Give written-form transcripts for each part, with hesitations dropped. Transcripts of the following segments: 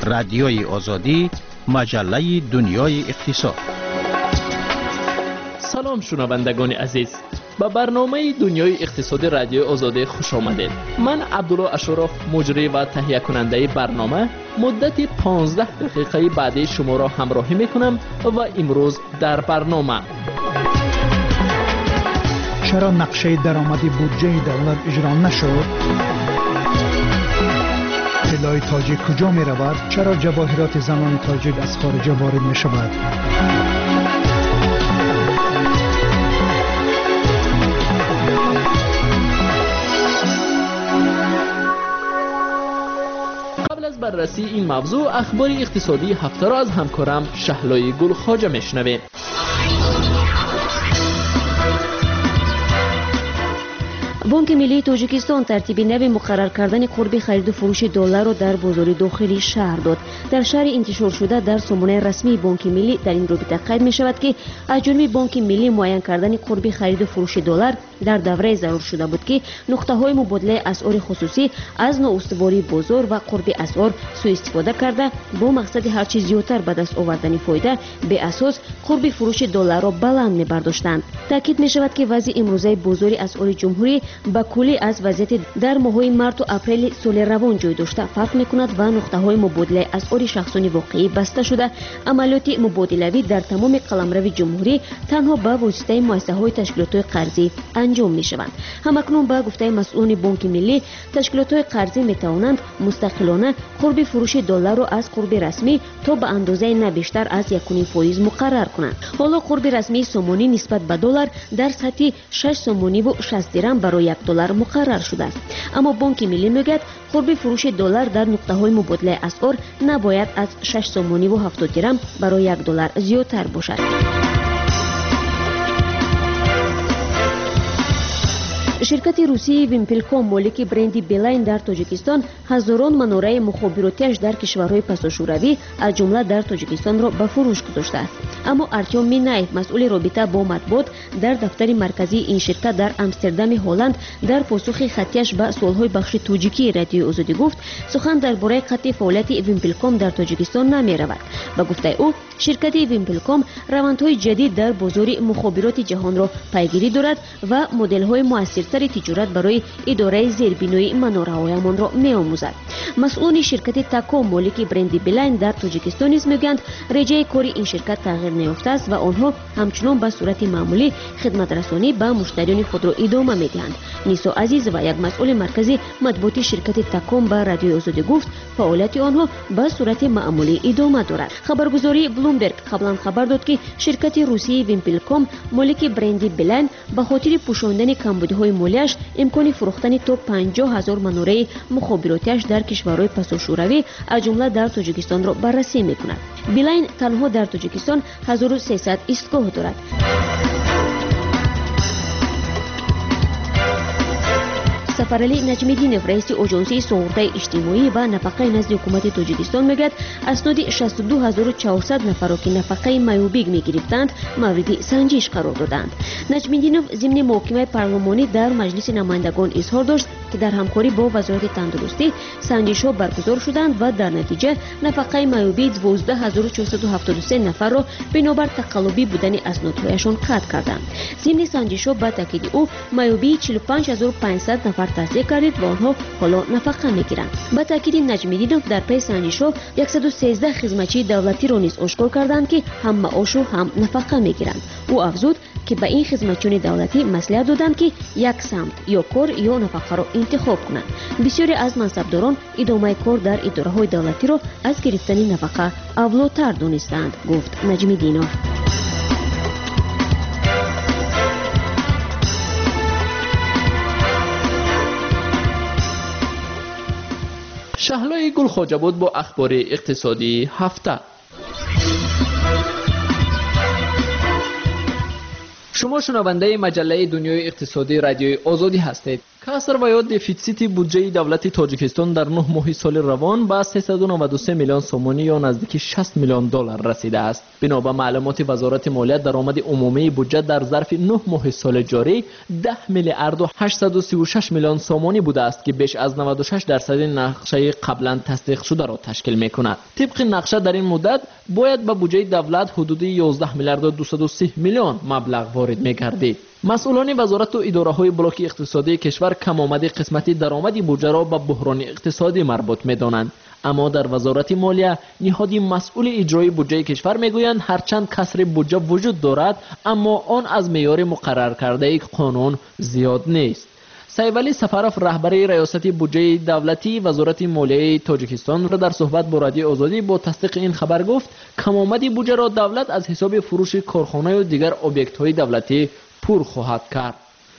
رادیوی آزادی، مجله دنیای اقتصاد. سلام شنوندگان عزیز، به برنامه دنیای اقتصادی رادیو آزادی خوش آمدید. من عبدالله اشرف، مجری و تهیه کننده برنامه، مدت 15 دقیقه بعدی شما را همراهی میکنم و امروز در برنامه: چرا نقشه درآمدی بودجه دولت اجرا نشد؟ طلای تاجیک کجا می رود؟ چرا جواهرات زنان تاجیک از خارج وارد می شود؟ قبل از بررسی این موضوع، اخبار اقتصادی هفته را از همکارم شهلای گل خواجه میشنویم. بانک ملی تاجیکستان ترتیب نو مقرر کردن قرب خرید و فروش دلار را در بازار داخلی شهر داد. در شهر انتشار شده در سامانه رسمی بانک ملی در این رابطه قید می شود که از جانب بانک ملی معین کردن قرب خرید و فروش دلار در دوره ضرور شده بود که نقطه های مبادله اسعار خصوصی از نااستواری بازار و قرب اسعار سوء استفاده کرده با مقصد هر چیز زیادتر به دست آوردن فایده به اساس قرب فروش دلار را بلند می برداشتند. تاکید می شود که وضع امروزه بازار اسعار جمهوری با کلی از وضعیت در ماه‌های مارس و اپریل سال روان جای داشته فرق می‌کند و نقطه‌های مبادله اسعار شخصانی واقعی بسته شده. عملیات مبادله‌ای در تمام قلمرو جمهوری تنها با واسطه مؤسسه‌های تشکیلات قرضی انجام می‌شوند. همکنون با گفته مسئولان بانک ملی، تشکیلات قرضی می‌توانند مستقلانه قرب فروش دلار را از قرب رسمی تا به اندازه نه بیشتر از 1.5% مقرر کنند. حالا قرب رسمی سومونی نسبت به دلار در سطح 6 سومونی و 60 درم برای $1 مقرر شده است. اما بانک ملی میگوید قرب فروش دلار در نقطه‌های مبادله اسعار نباید از 6 سومونی و 70 درم برای $1 زیادتر باشد. شرکت روسی ویمپلکوم مالک برند بیلاین در تاجیکستان هزاران مناره مخابراتیش در کشورهای پساشوروی از جمله در تاجیکستان را به فروش گذاشته است. اما ارتیوم مینایف، مسئول رابطه با مطبوعات در دفتر مرکزی این شرکت در آمستردام هلند، در پاسخ خطیش به سوالهای بخش تاجیکی رادیو آزادی گفت سخن درباره قطع فعالیت ویمپلکوم در تاجیکستان نمی رود. با گفته او، شرکت ویمپلکوم روندهای جدید در بازار مخابرات جهان را پیگیری دارد و مدل‌های موثرتر تجارت برای اداره زیربنای مناره‌هایمان را می‌آموزد. مسئولان شرکت تاکوم مالک برند بیلاین در تاجیکستان نیز می‌گویند رژه کار این شرکت تغییر نیافته است و آنها همچنان به صورت معمولی خدمت رسانی به مشتریان خود را ادامه می‌دهند. نیسا عزیز و یک مسئول مرکزی مطبوعاتی شرکت تاکوم به رادیو آزادی گفت فعالیت آنها به صورت معمولی ادامه دارد. خبرگزاری بلومبرگ قبلا خبر داد که شرکت روسی ویمپلکوم مالک برند بیلاین به خاطر پوشاندن کمبودهای مالیش امکان فروختن تا 50,000 مناره مخابراتیش در کشورهای پساشوروی از جمله در تاجیکستان را بررسی می‌کند. بیلاین تنها در تاجیکستان 1300 ایستگاه دارد. سفرعلی نجمیدینов رئیس اژانسی سئورده اجتماعی و نفقه نزد حکومت تاجیکستان میگوید اسناد 62400 نفر را که نفقه میوبیگ میگرفتند مورد سنجش قرار دادند. نجمیدینov ضمن محاکمه پارلمانی در مجلس نمایندگان اظهار داشت که در همکاری با وزارت تندرستی سنجش‌ها برگزار شدند و در نتیجه نفقه میوبی 12473 نفر را بنابر تقلبی بودن اسنادهایشان قطع کردند. ضمن سنجش‌ها با تاکید او میوبی 45500 نفر تصدیق کردید و آنها حالا نفقه میگیرند. با تاکید نجمیدینov در پی سنجش‌ها 113 خدمتچی دولتی را نیز آشکار کردند که هم معاش و هم نفقه میگیرند. او افزود که به این خدمتچیان دولتی مصلحت دادند که یک سمت یا کار یا نفقه را انتخاب کنند. بسیاری از منصبداران ادامه کار در اداره‌های دولتی را از گرفتن نفقه اولاتر دانستند، گفت نجمیدینov. شهلای گل خواجه بود با اخبار اقتصادی هفته. شما شنونده مجله دنیای اقتصادی رادیوی آزادی هستید. کسر و یا دفیسیت بودجه دولت تاجیکستان در 9 ماه سال روان به 393 میلیون سومانی یا نزدیک 60 میلیون دلار رسیده است. بنا به معلومات وزارت مالیات درآمد عمومی بودجه در ظرف 9 ماه سال جاری 10 میلیارد و 836 میلیون سومانی بوده است که بیش از 96% نقشه قبلا تصدیق شده را تشکیل می‌کند. طبق نقشه در این مدت باید به بودجه دولت حدود 11 میلیارد و 230 میلیون مبلغ وارد می‌گردید. مسئولان وزارت و اداره‌های بلاک اقتصادی کشور کم‌آمد قسمت درآمد بودجه را به بحران اقتصادی مربوط می‌دانند. اما در وزارت مالیه نهاد مسئول اجرای بودجه کشور میگویند هرچند کسر بودجه وجود دارد اما آن از معیار مقرر کرده قانون زیاد نیست. سیولی سفرف رهبر ریاست بودجه دولتی وزارت مالیه تاجیکستان را در صحبت با رادیو آزادی با تصدیق این خبر گفت کم‌آمد بودجه را دولت از حساب فروش کارخانه و دیگر об'єкт‌های دولتی پر خواهد کرد.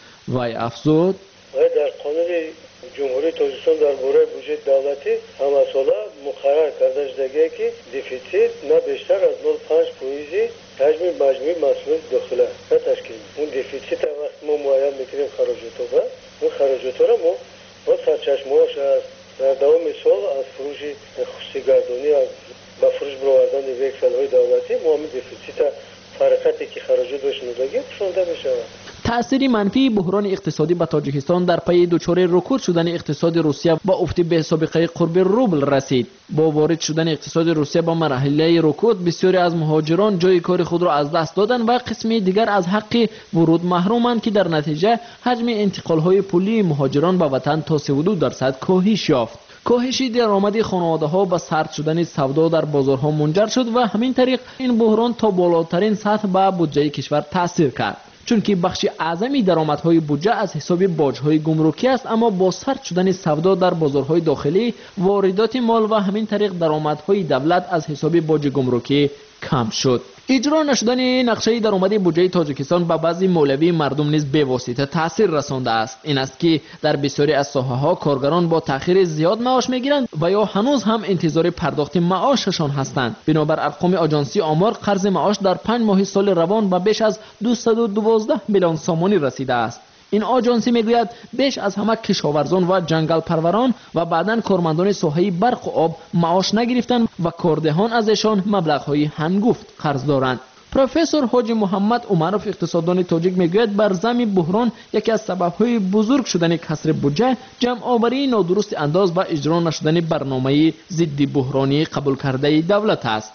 وی افزود در قانون جمهوری تاجیکستان درباره بودجه دولتی همه ساله مقرر کرده شده که دفیسیت نه بیشتر از 0.5% حجم مجموعی محصولات داخله را تشکیل می‌دهد. اون دفیسیت وقتی ما معین می‌کنیم خراجات را اون خراجات را ما با سرچشمه‌اش در دوام سال از فروش خصوصی گردانی با فروش برآوردن وکسل‌های دولتی ما هم دفیسیت فرقتی که خراجات داشت می‌دهیم پوشانده می‌شود. تأثیر منفی بحران اقتصادی به تاجیکستان در پی دچار رکود شدن اقتصاد روسیه با افت به سابقه قرب روبل رسید. با وارد شدن اقتصاد روسیه به مرحله رکود بسیاری از مهاجران جای کار خود را از دست دادند و قسمی دیگر از حق ورود محرومند که در نتیجه حجم انتقال‌های پولی مهاجران به وطن تا 32% کاهش یافت. کاهش درآمد خانواده‌ها به سرد شدن سودا در بازارها منجر شد و همین طریق این بحران تا بالاترین سطح به بودجه کشور تاثیر کرد. چون که بخش اعظمی درآمدهای بودجه از حساب باج‌های گمرکی است اما با سرد شدن سودا در بازارهای داخلی واردات مال و همین طریق درآمدهای دولت از حساب باج گمرکی کم شد. اجرا نشدن نقشه درآمد بودجه تاجیکستان به بعضی مولوی مردم نیز بواسطه تاثیر رسانده است. این است که در بسیاری از ساحه‌ها کارگران با تأخیر زیاد معاش میگیرند و یا هنوز هم انتظار پرداخت معاششان هستند. بنابر ارقام آژانسی آمار قرض معاش در 5 ماه سال روان به بیش از 212 میلیون سومانی رسیده است. این آژانسی میگوید بیش از همه کشاورزان و جنگل پروران و بعداً کارمندان ساحه برق و آب معاش نگرفتند و کاردهان ازشان مبلغ‌های هنگفت قرض دارند. پروفسور حاجی محمد عمرов اقتصاددان تاجیک میگوید بر ضمن بحران یکی از سبب‌های بزرگ شدن کسر بودجه جمع آوری نادرست انداز و اجرا نشدن برنامه ضد بحرانی قبول کرده دولت است.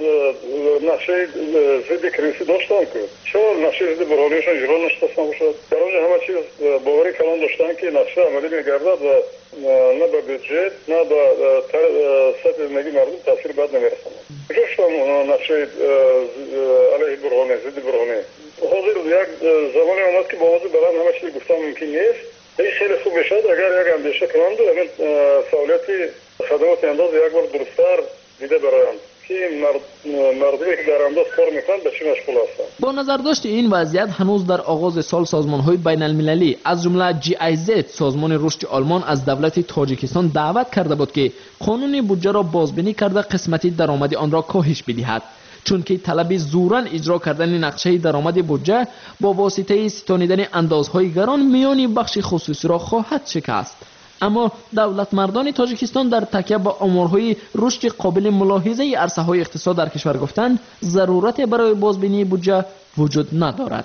نقشه ضد کریزی داشتن که چرا نقشه ضد بحرانیشان اجرا نشدن باشد؟ در اونجا همه چیز باوری کلان داشتن که نقشه عملی میگردد و نه به بودجه نه به سطح زندگی مردم تاثیر بد نمیرساند. جوشتم نقشه علیه بحرانی ضد بحرانی حاضر یک زمانی آمد که با آواز بلند همه چیز گفتن ممکن نیست. این خیلی خوب میشد اگر یک اندیشه کنند و اگر فعالیت خدمات انداز یک بار درست‌تر دیده برایند که مردمی که در انداز کار میکنند به چی مشغول هستند. با نظر داشت این وضعیت هنوز در آغاز سال سازمان‌های بین‌المللی از جمله GIZ سازمان رشد آلمان از دولت تاجیکستان دعوت کرده بود که قانون بودجه را بازبینی کرده قسمتی درآمد آن را کاهش بدهد. چون که طلب زوراً اجرا کردن نقشه درآمد بودجه با واسطه ستانیدن اندازهای گران میان بخش خصوصی را خواهد شکست. اما دولت مردان تاجیکستان در تکیه با آمارهای رشد قابل ملاحظه عرصه‌های اقتصاد در کشور گفتند ضرورت برای بازبینی بودجه وجود ندارد.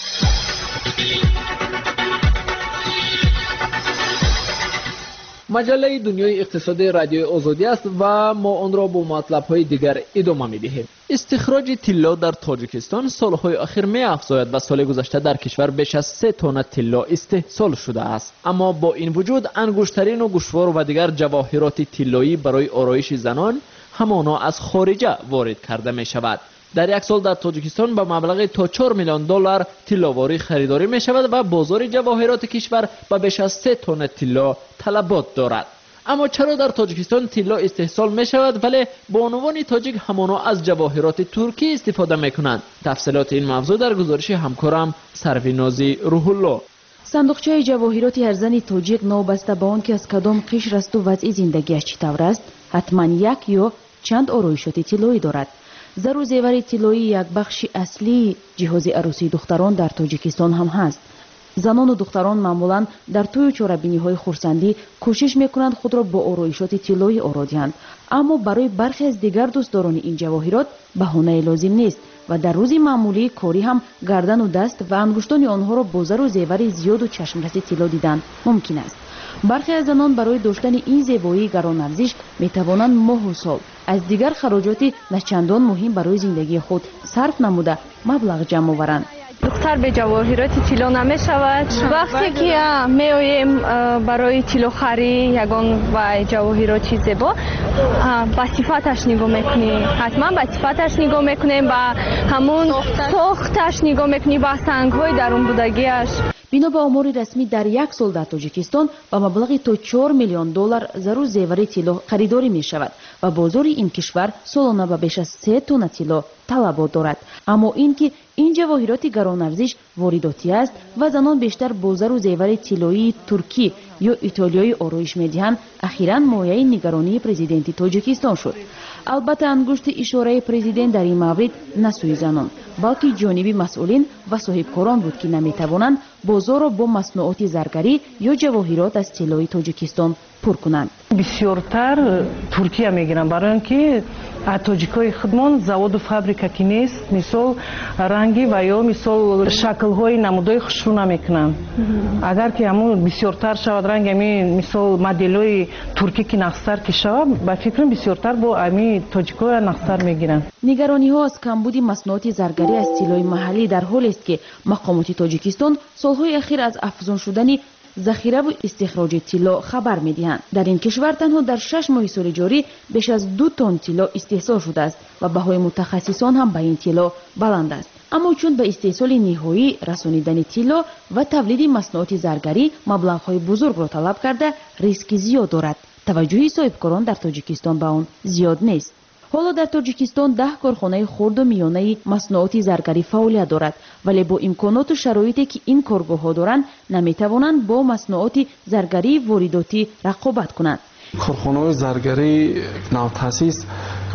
مجله دنیای اقتصاد رادیو آزادی است و ما آن را با مطلب‌های دیگر ادامه می‌دهیم. استخراج طلا در تاجیکستان سالهای اخیر می‌افزاید و سال گذشته در کشور بیش از 3 تن طلا استحصال شده است. اما با این وجود انگشترین و گوشوار و دیگر جواهرات طلایی برای آرایش زنان همانا از خارجه وارد کرده می‌شود. در یک سال در تاجیکستان به مبلغ تا 4 میلیون دلار طلاواری خریداری می شود و بازار جواهرات کشور به بیش از 3 تن طلا طلبات دارد. اما چرا در تاجیکستان طلا استحصال می شود ولی به عنوان تاجیک همانا از جواهرات ترکی استفاده می کنند؟ تفصیلات این موضوع در گزارش همکارم سروینازی روح الله. صندوقچه جواهرات ارزان تاجیک نوبسته به آن که از کدام قشر است و وضع زندگیش چطور است حتما یک یا چند آرایشات طلایی دارد. زر و زیور طلایی یک بخش اصلی جهاز عروسی دختران در تاجیکستان هم هست. زنان و دختران معمولا در طوی چهاره‌بینی‌های خرسندی کوشش می‌کنند خود را با آرایشات طلایی آرایند، اما برای برخی از دیگر دوستداران این جواهرات بهانه لازم نیست و در روز معمولی کاری هم گردن و دست و انگشتان آنها را با زر و زیور زیاد و چشمرس طلا دیدن ممکن است. برخی از زنان برای داشتن این زیبایی گران‌ارزش می‌توانند ماه و سال از دیگر خراجاتی نه چندان مهم برای زندگی خود صرف نموده مبلغ جمع آورند. دختر به جواهرات طلا نمی‌شود. وقتی که می‌آییم برای طلا خری یگان و جواهرات زیبا به صفتش نگاه می‌کنیم، حتما به صفتش نگاه می‌کنیم و همون ساختش نگاه می‌کنیم و سنگ‌های درون بودگیش. بنا به آمار رسمی در یک سال در تاجیکستان با مبلغ تا 4 میلیون دلار زر و زیور طلا خریداری می شود و بازار این کشور سالانه به بیش از 3 تن طلا طلبات دارد. اما اینکه این جواهرات گران‌ارزش وارداتی است و زنان بیشتر با زر و زیور طلایی ترکی یا ایتالیایی آرایش می‌دهند، اخیراً مایه نگرانی پرزیدنت تاجیکستان شد. البته انگشت اشاره پرزیدنت در این مورد نه سوی زنان بلکه جانب مسئولین و صاحبکاران بود که نمی‌توانند بازار را با مصنوعات زرگری یا جواهرات از طلای تاجیکستان پر کنند. بسیارتر ترکیه میگیرن برای اینکه تاجیکای خودمان завод و فابریکا کی نیست، مثال رنگی و یا مثال شکل‌های نمودهای خوشرو نمیکنن. اگر که همون بسیارتر شود رنگ همین مثال مدل‌های ترکی که نقصر که شود با فکرم بسیارتر با همین تاجیکای نقصر میگیرن. نگرانی‌ها از کمبود مصنوعات زرگری از طلای محلی در حالی است که مقامات تاجیکستان سالهای اخیر از افزون شدن ذخیره و استخراج طلا خبر می‌دهند. در این کشور تنها در 6 ماه سال جاری بیش از 2 تن طلا استحصال شده است و بهای متخصصان هم به این طلا بلند است. اما چون به استحصال نهایی رسانیدن طلا و تولید مصنوعات زرگری مبلغ‌های بزرگ را طلب کرده، ریسک زیاد دارد. توجه صاحبکاران در تاجیکستان به آن زیاد نیست. حالا در تاجیکستان 10 کارخانه خرد و میانه مصنوعات زرگری فعالیت دارد، ولی با امکانات و شرایطی که این کارگاه‌ها دارند نمی‌توانند با مصنوعات زرگری وارداتی رقابت کنند. کارخانه‌های زرگری نوتاسیس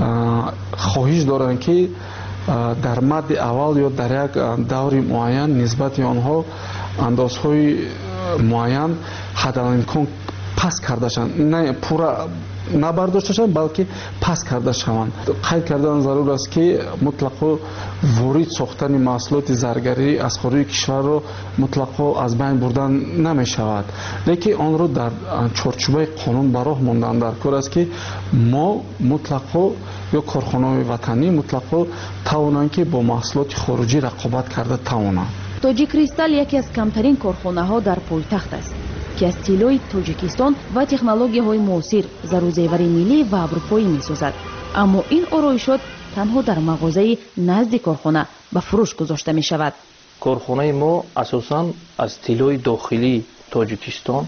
خواهش دارند که در مد اول یا در یک دور معین نسبت آنها اندازهای معین حداقل پس کرده شوند، نه پورا نبرداشته شوند بلکه پس کرده شوند. قید کردن ضرور است که مطلقاً وارد ساختن محصولات زرگری از خارج کشور را مطلقاً از بین بردن نمی شود، لیکن آن را در چارچوب قانون براه ماندن در کار است که ما مطلقاً یا کارخانه‌های وطنی مطلقاً توانند که با محصولات خارجی رقابت کرده توانند. تاجیک کریستال یکی از کمترین کارخانه‌ها در پایتخت است که از طلای تاجیکستان و تکنولوژی‌های معاصر زر و زیور ملی و اروپایی می‌سازد. اما این آرایشات تنها در مغازه نزد کارخانه به فروش گذاشته می‌شود. کارخانه ما اساساً از طلای داخلی تاجیکستان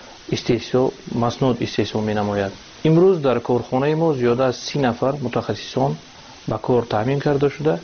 مصنوعات استحصال می‌نماید. امروز در کارخانه ما زیاده از 30 نفر متخصصان به کار تامین کرده شده.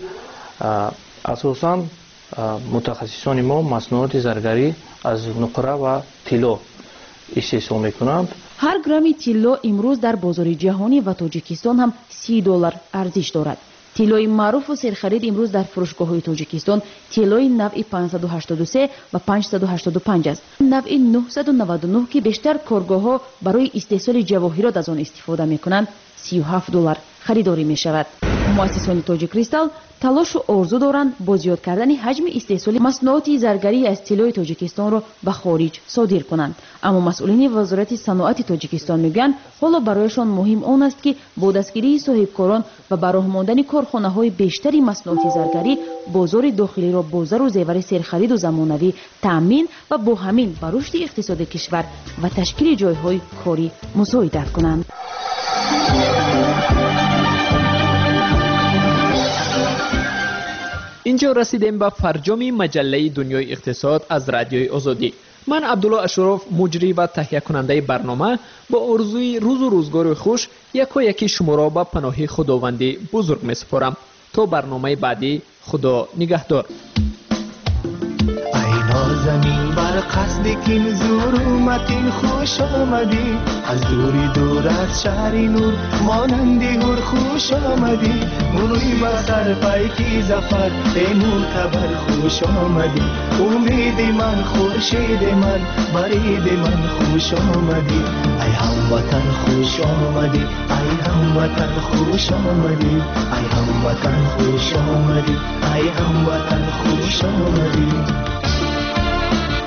اساساً متخصصان ما مصنوعات زرگری از نقره و طلا استحصال میکنند. هر گرم طلا امروز در بازار جهانی و تاجیکستان هم $30 ارزش دارد. طلای معروف و سرخرید امروز در فروشگاه‌های تاجیکستان طلای نوع 583 و 585 است. نوع 999 که بیشتر کارگاه‌ها برای استحصال جواهرات از آن استفاده میکنند $37 خریداری میشود. مؤسسان تاجیک کریستال تلاش و آرزو دارند با زیاد کردن حجم استحصال مصنوعات زرگری از طلای تاجیکستان را به خارج صادر کنند، اما مسئولین وزارت صنعت تاجیکستان میگویند حالا برایشان مهم آن است که با دستگیری صاحبکاران و براه ماندن کارخانه‌های بیشتری مصنوعات زرگری بازار داخلی را با زر و زیور سرخرید و زمانوی تامین و با همین بر رشد اقتصاد کشور و تشکیل جایهای کاری مساعدت کنند. اینجا رسیدیم به فرجام مجله دنیای اقتصاد از رادیوی آزادی. من عبدالله اشرف مجری و تهیه کننده برنامه با آرزوی روز و روزگار خوش یکی شما را به پناه خداوندی بزرگ می سپارم. تا برنامه بعدی، خدا نگهدار. نازنین بر قصد کین زور اومدین خوش آمدی از دوری دور از شهر نور مانندی هر خوش آمدی موی بسر پیکی زفر ای معتبر خوش آمدی امید من خورشید من برید من خوش آمدی ای هموطن خوش آمدی ای هموطن خوش آمدی ای هموطن خوش آمدی ای هموطن خوش آمدی